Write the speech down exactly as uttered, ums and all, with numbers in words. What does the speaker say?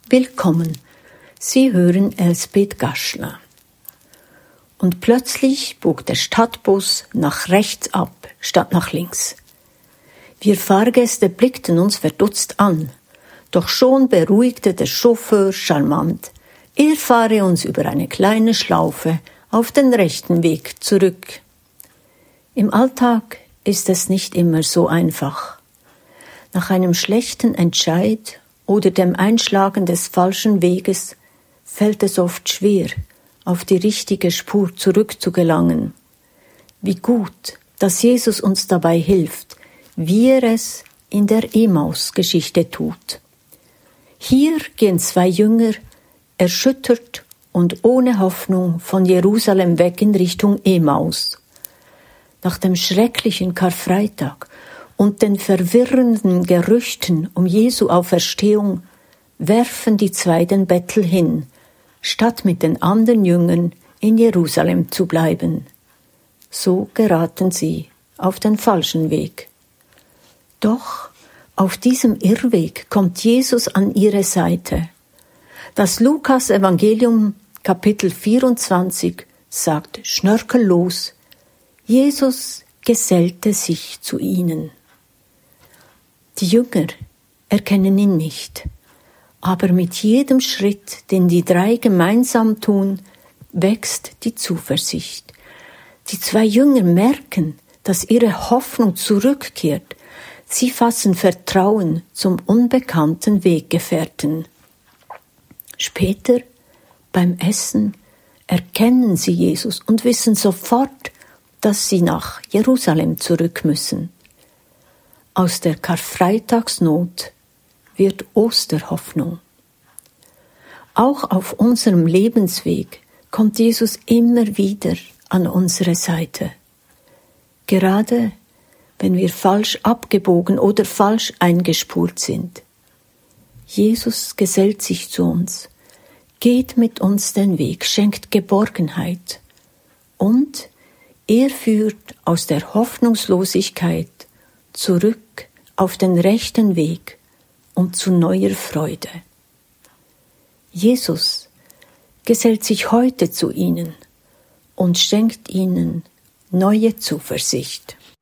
Willkommen, Sie hören Elsbeth Gaschler. Und plötzlich bog der Stadtbus nach rechts ab, statt nach links. Wir Fahrgäste blickten uns verdutzt an, doch schon beruhigte der Chauffeur charmant. Er fahre uns über eine kleine Schlaufe auf den rechten Weg zurück. Im Alltag ist es nicht immer so einfach. Nach einem schlechten Entscheid oder dem Einschlagen des falschen Weges fällt es oft schwer, auf die richtige Spur zurückzugelangen. Wie gut, dass Jesus uns dabei hilft, wie er es in der Emmaus-Geschichte tut. Hier gehen zwei Jünger, erschüttert und ohne Hoffnung, von Jerusalem weg in Richtung Emmaus. Nach dem schrecklichen Karfreitag und den verwirrenden Gerüchten um Jesu Auferstehung werfen die zwei den Bettel hin, statt mit den anderen Jüngern in Jerusalem zu bleiben. So geraten sie auf den falschen Weg. Doch auf diesem Irrweg kommt Jesus an ihre Seite. Das Lukas-Evangelium, Kapitel vierundzwanzig, sagt schnörkellos: Jesus gesellte sich zu ihnen. Die Jünger erkennen ihn nicht, aber mit jedem Schritt, den die drei gemeinsam tun, wächst die Zuversicht. Die zwei Jünger merken, dass ihre Hoffnung zurückkehrt. Sie fassen Vertrauen zum unbekannten Weggefährten. Später, beim Essen, erkennen sie Jesus und wissen sofort, dass sie nach Jerusalem zurück müssen. Aus der Karfreitagsnot wird Osterhoffnung. Auch auf unserem Lebensweg kommt Jesus immer wieder an unsere Seite. Gerade wenn wir falsch abgebogen oder falsch eingespurt sind. Jesus gesellt sich zu uns, geht mit uns den Weg, schenkt Geborgenheit und er führt aus der Hoffnungslosigkeit zurück auf den rechten Weg und zu neuer Freude. Jesus gesellt sich heute zu ihnen und schenkt ihnen neue Zuversicht.